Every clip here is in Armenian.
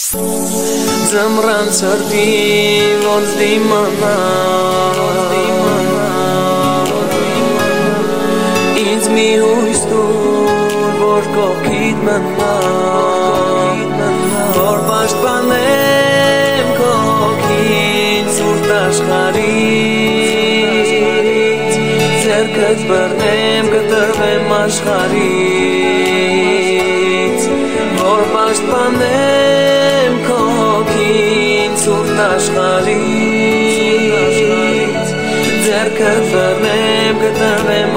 Ձմռան ցրտի ոնց դիմանալ ինձ մի հույս տուր որ կողքիդ մնալ որ պաշտպանեմ քո հոգին սուրբ աշխարհից ձեռքդ բռնեմ կտրվեմ աշխարհից որ պաշտպանեմ քո հոգին սուրբ աշխարհից ձեռքդ բռնեմ կտրվեմ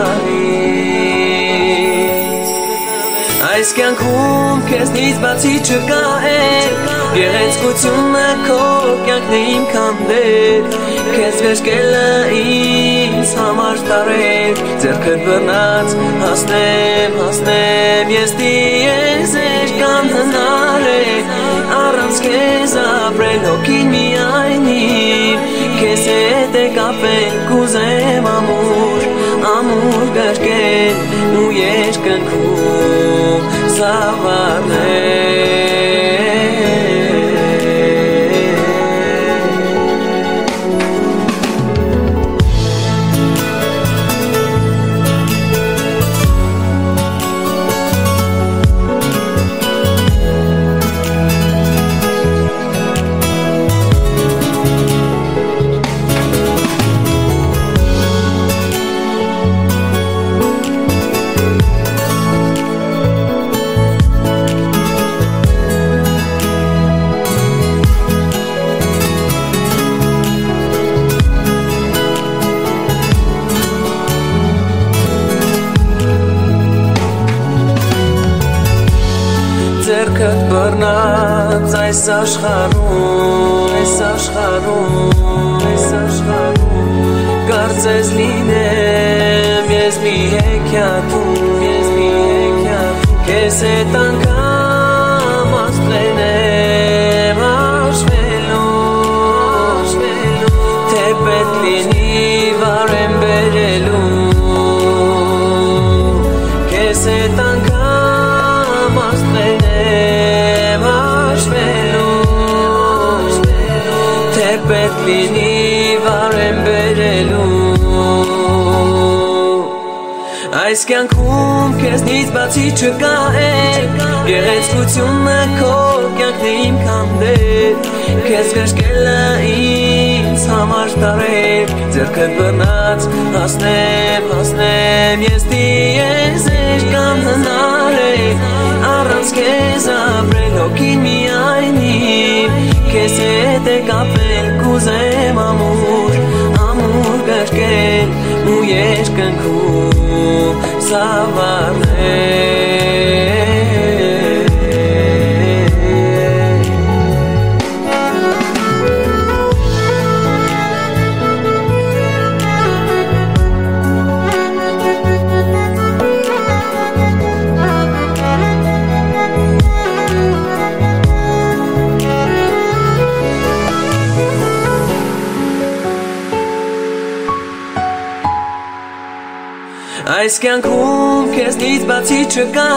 աշխարհից այս կյանքում քեզնից բացի չկա գեղեցկությունը քո կյանքն է իմ քանդել քեզ վեշկելը ինձ համար տարել ձեռքդ բռնած հասնեմ ես դիեզեր կամ հնարել առանց քեզ ապրել հոգին միայն իմ քեզ հետ է կապել կուզեմ ամուր գրկել ու երկնքում զավարնել Ձեռքդ բռնած այս աշխարհում կարծես լինեմ ես մի հեքիաթում քեզ հետ անգամ ասպրենեմ հաշվելու թե պետք լինի վարեմ բերելու քեզ հետ անգամ ասպրենեմ թե պետք լինի վարեմ բերելու այս կյանքում քեզնից բացի չկա գեղեցկությունը քո կյանքն է իմ քանդել քեզ վեշկելը ինձ համար տարել ձեռքդ բռնած հասնեմ ես դիեզեր կամ հնարել առանց քեզ ապրել հոգին միայն իմ քեզ հետ է կապել կուզեմ ամուր գրկել ու երկնքում զավարնել Այս կյանքում քեզնից բացի չկա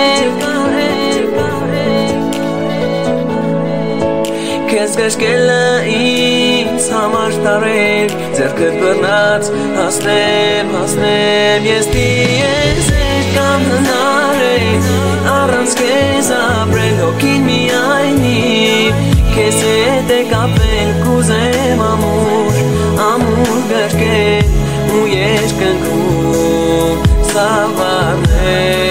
քեզ վեշկելը ինձ համար տարել ձեռքդ բռնած հասնեմ ես դիեզեր կամ հնարել առանց քեզ ապրել հոգին միայն իմ քեզ հետ է կապել կուզեմ ամուր գրկել ու երկնքում զավարնել